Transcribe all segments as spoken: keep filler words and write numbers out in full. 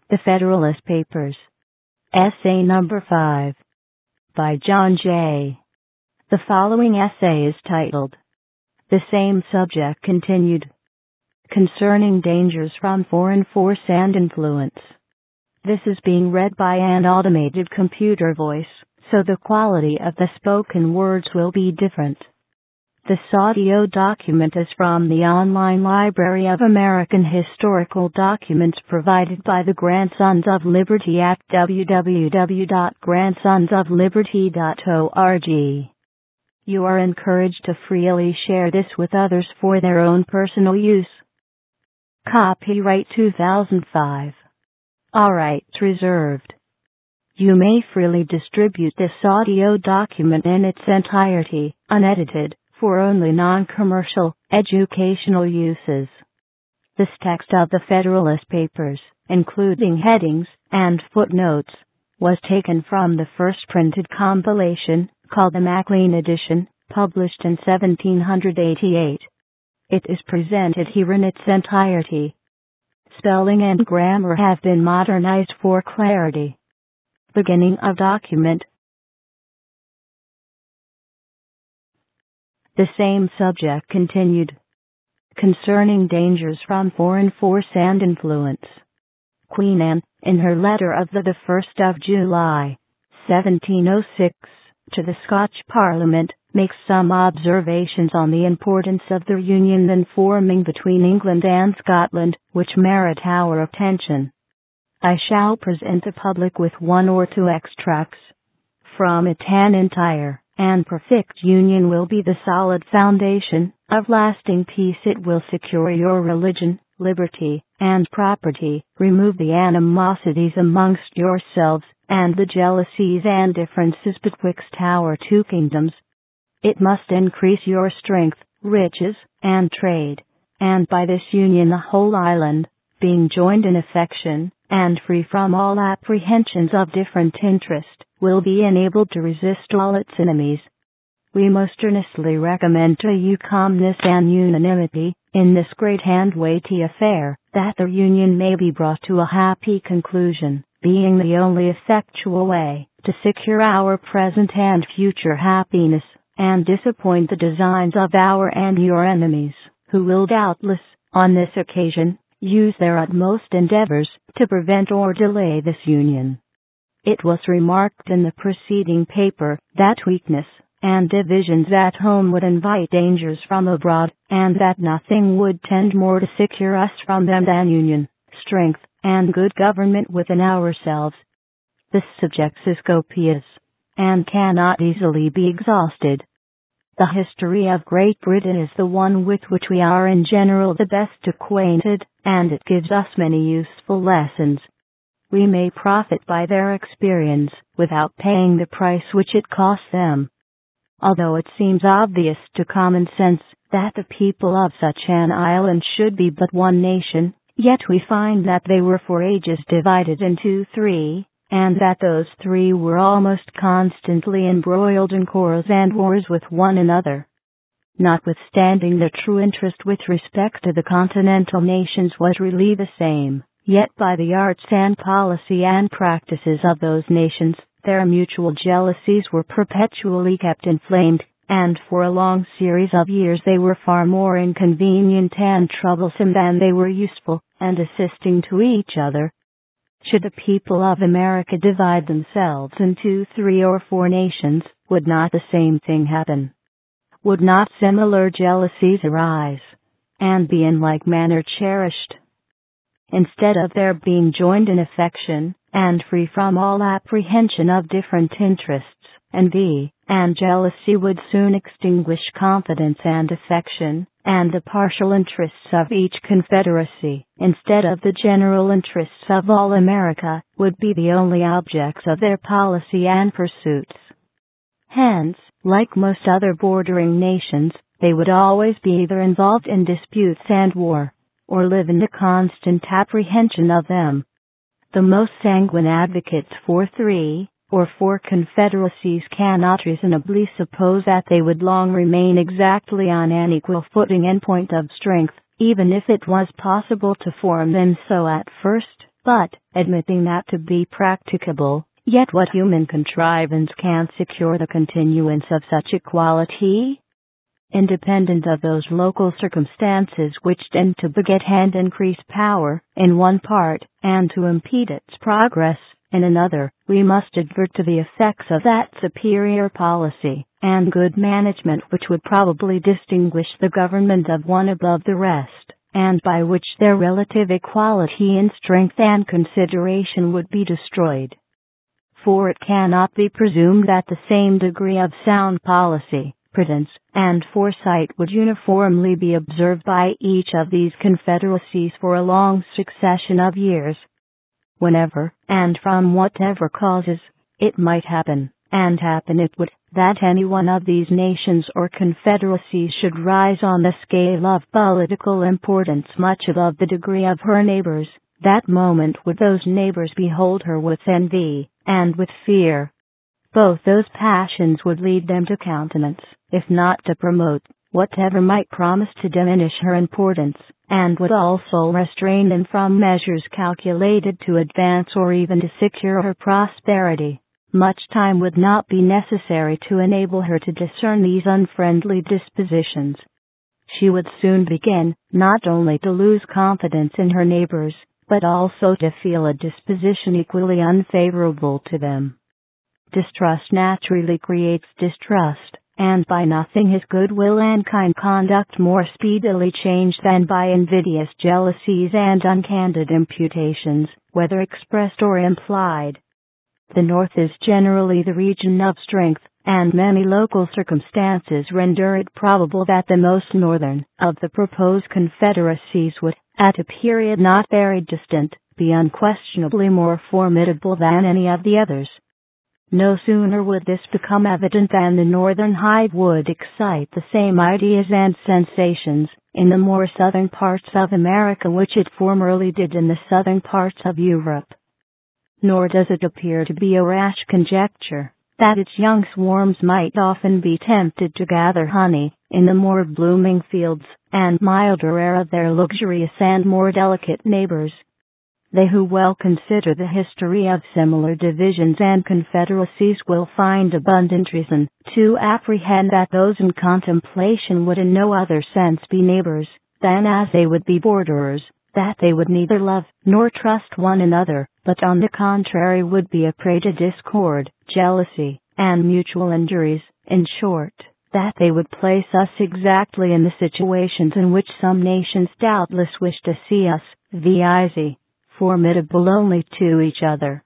The Federalist Papers. Essay number five. By John Jay. The following essay is titled, The Same Subject Continued, Concerning Dangers from Foreign Force and Influence. This is being read by an automated computer voice, so the quality of the spoken words will be different. This audio document is from the online Library of American Historical Documents provided by the Grandsons of Liberty at w w w dot grandsons of liberty dot org. You are encouraged to freely share this with others for their own personal use. Copyright two thousand five. All rights reserved. You may freely distribute this audio document in its entirety, unedited, for only non-commercial, educational uses. This text of the Federalist Papers, including headings and footnotes, was taken from the first printed compilation, called the Maclean Edition, published in seventeen eighty-eight. It is presented here in its entirety. Spelling and grammar have been modernized for clarity. Beginning of document. The same subject continued. Concerning dangers from foreign force and influence. Queen Anne, in her letter of the first of July, seventeen oh six, to the Scotch Parliament, makes some observations on the importance of the union then forming between England and Scotland, which merit our attention. I shall present the public with one or two extracts from it. An entire and perfect union will be the solid foundation of lasting peace. It will secure your religion, liberty, and property, remove the animosities amongst yourselves, and the jealousies and differences betwixt our two kingdoms. It must increase your strength, riches, and trade, and by this union the whole island, being joined in affection, and free from all apprehensions of different interest, will be enabled to resist all its enemies. We most earnestly recommend to you calmness and unanimity, in this great and weighty affair, that the union may be brought to a happy conclusion, being the only effectual way to secure our present and future happiness, and disappoint the designs of our and your enemies, who will doubtless, on this occasion, use their utmost endeavors to prevent or delay this union. It was remarked in the preceding paper that weakness and divisions at home would invite dangers from abroad, and that nothing would tend more to secure us from them than union, strength, and good government within ourselves. This subject is copious, and cannot easily be exhausted. The history of Great Britain is the one with which we are in general the best acquainted, and it gives us many useful lessons. We may profit by their experience, without paying the price which it costs them. Although it seems obvious to common sense that the people of such an island should be but one nation, yet we find that they were for ages divided into three, and that those three were almost constantly embroiled in quarrels and wars with one another. Notwithstanding the true interest with respect to the continental nations was really the same, yet by the arts and policy and practices of those nations, their mutual jealousies were perpetually kept inflamed, and for a long series of years they were far more inconvenient and troublesome than they were useful, and assisting to each other. Should the people of America divide themselves into three or four nations, would not the same thing happen? Would not similar jealousies arise, and be in like manner cherished? Instead of their being joined in affection, and free from all apprehension of different interests, envy and jealousy would soon extinguish confidence and affection, and the partial interests of each confederacy, instead of the general interests of all America, would be the only objects of their policy and pursuits. Hence, like most other bordering nations, they would always be either involved in disputes and war, or live in the constant apprehension of them. The most sanguine advocates for three or four confederacies cannot reasonably suppose that they would long remain exactly on an equal footing and point of strength, even if it was possible to form them so at first, But, admitting that to be practicable, yet what human contrivance can secure the continuance of such equality? Independent of those local circumstances which tend to beget and increase power in one part, and to impede its progress in another, we must advert to the effects of that superior policy and good management which would probably distinguish the government of one above the rest, and by which their relative equality in strength and consideration would be destroyed. For it cannot be presumed that the same degree of sound policy, prudence, and foresight would uniformly be observed by each of these confederacies for a long succession of years. Whenever, and from whatever causes, it might happen, and happen it would, that any one of these nations or confederacies should rise on the scale of political importance much above the degree of her neighbors, that moment would those neighbors behold her with envy, and with fear. Both those passions would lead them to countenance, if not to promote, whatever might promise to diminish her importance, and would also restrain them from measures calculated to advance or even to secure her prosperity. Much time would not be necessary to enable her to discern these unfriendly dispositions. She would soon begin, not only to lose confidence in her neighbors, but also to feel a disposition equally unfavorable to them. Distrust naturally creates distrust, and by nothing is goodwill and kind conduct more speedily changed than by invidious jealousies and uncandid imputations, whether expressed or implied. The North is generally the region of strength, and many local circumstances render it probable that the most northern of the proposed confederacies would, at a period not very distant, be unquestionably more formidable than any of the others. No sooner would this become evident than the northern hive would excite the same ideas and sensations in the more southern parts of America which it formerly did in the southern parts of Europe. Nor does it appear to be a rash conjecture that its young swarms might often be tempted to gather honey in the more blooming fields and milder air of their luxurious and more delicate neighbors. They who well consider the history of similar divisions and confederacies will find abundant reason to apprehend that those in contemplation would in no other sense be neighbors than as they would be borderers, that they would neither love nor trust one another, but on the contrary would be a prey to discord, jealousy, and mutual injuries, in short, that they would place us exactly in the situations in which some nations doubtless wish to see us, viz., formidable only to each other.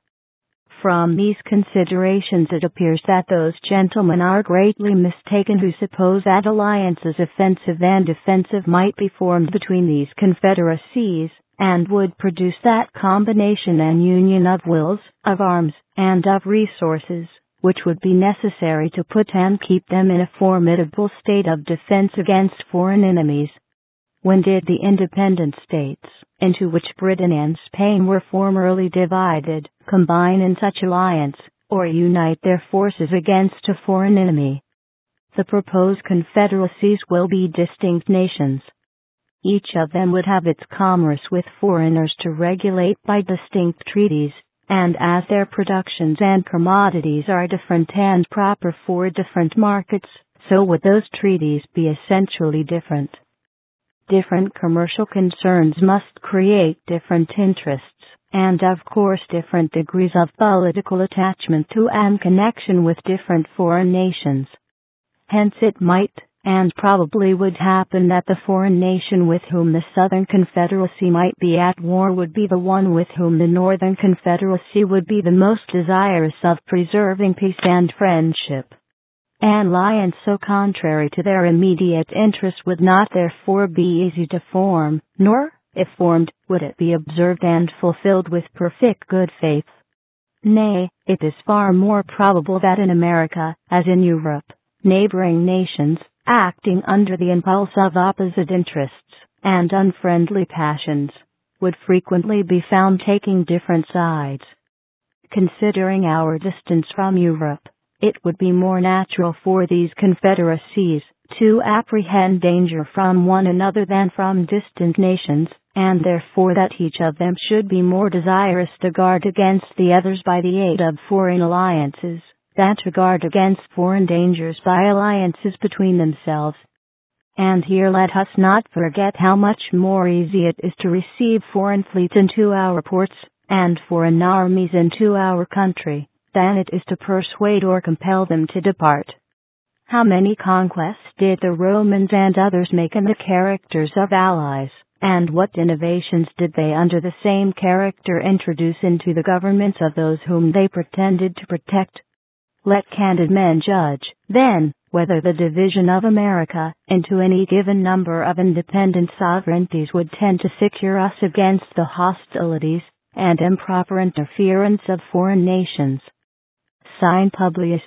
From these considerations it appears that those gentlemen are greatly mistaken who suppose that alliances offensive and defensive might be formed between these confederacies, and would produce that combination and union of wills, of arms, and of resources, which would be necessary to put and keep them in a formidable state of defense against foreign enemies. When did the independent states, into which Britain and Spain were formerly divided, combine in such alliance, or unite their forces against a foreign enemy? The proposed confederacies will be distinct nations. Each of them would have its commerce with foreigners to regulate by distinct treaties, and as their productions and commodities are different and proper for different markets, so would those treaties be essentially different. Different commercial concerns must create different interests, and of course different degrees of political attachment to and connection with different foreign nations. Hence it might, and probably would happen that the foreign nation with whom the Southern Confederacy might be at war would be the one with whom the Northern Confederacy would be the most desirous of preserving peace and friendship. An alliance so contrary to their immediate interest would not therefore be easy to form, nor, if formed, would it be observed and fulfilled with perfect good faith. Nay, it is far more probable that in America, as in Europe, neighboring nations, acting under the impulse of opposite interests and unfriendly passions, would frequently be found taking different sides. Considering our distance from Europe, it would be more natural for these confederacies to apprehend danger from one another than from distant nations, and therefore that each of them should be more desirous to guard against the others by the aid of foreign alliances, than to guard against foreign dangers by alliances between themselves. And here let us not forget how much more easy it is to receive foreign fleets into our ports, and foreign armies into our country, than it is to persuade or compel them to depart. How many conquests did the Romans and others make in the characters of allies, and what innovations did they under the same character introduce into the governments of those whom they pretended to protect? Let candid men judge, then, whether the division of America into any given number of independent sovereignties would tend to secure us against the hostilities and improper interference of foreign nations. Signed, Publius.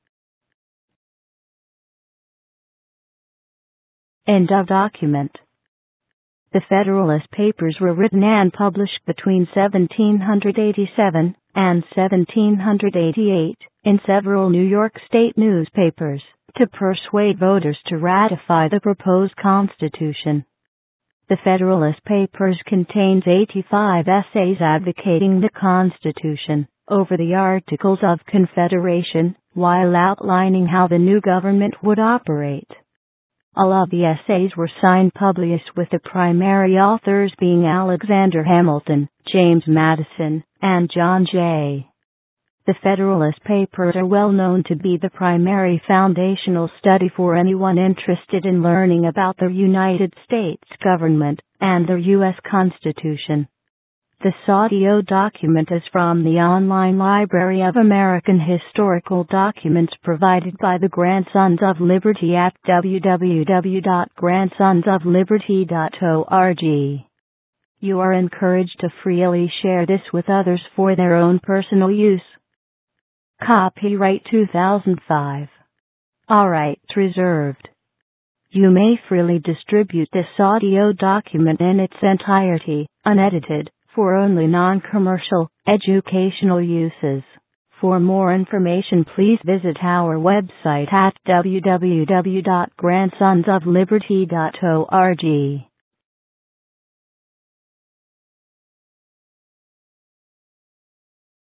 End of document. The Federalist Papers were written and published between seventeen eighty-seven and seventeen eighty-eight in several New York State newspapers to persuade voters to ratify the proposed Constitution. The Federalist Papers contains eighty-five essays advocating the Constitution over the Articles of Confederation, while outlining how the new government would operate. All of the essays were signed Publius, with the primary authors being Alexander Hamilton, James Madison, and John Jay. The Federalist Papers are well known to be the primary foundational study for anyone interested in learning about the United States government and the U S Constitution. This audio document is from the online Library of American Historical Documents provided by the Grandsons of Liberty at w w w dot grandsons of liberty dot org. You are encouraged to freely share this with others for their own personal use. Copyright two thousand five. All rights reserved. You may freely distribute this audio document in its entirety, unedited, for only non-commercial, educational uses. For more information, please visit our website at w w w dot grandsons of liberty dot org.